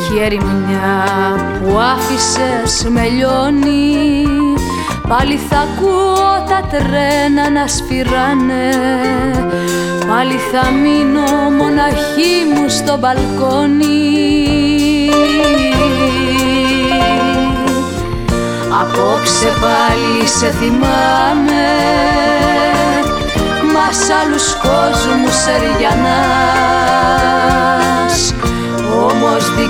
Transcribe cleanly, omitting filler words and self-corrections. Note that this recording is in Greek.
Κι η ερημιά που άφησες με λιώνει, πάλι θα ακούω τα τρένα να σφυράνε, πάλι θα μείνω μοναχή μου στο μπαλκόνι. Απόψε πάλι σε θυμάμαι, μα σ' άλλους κόσμους σεριανάς, όμως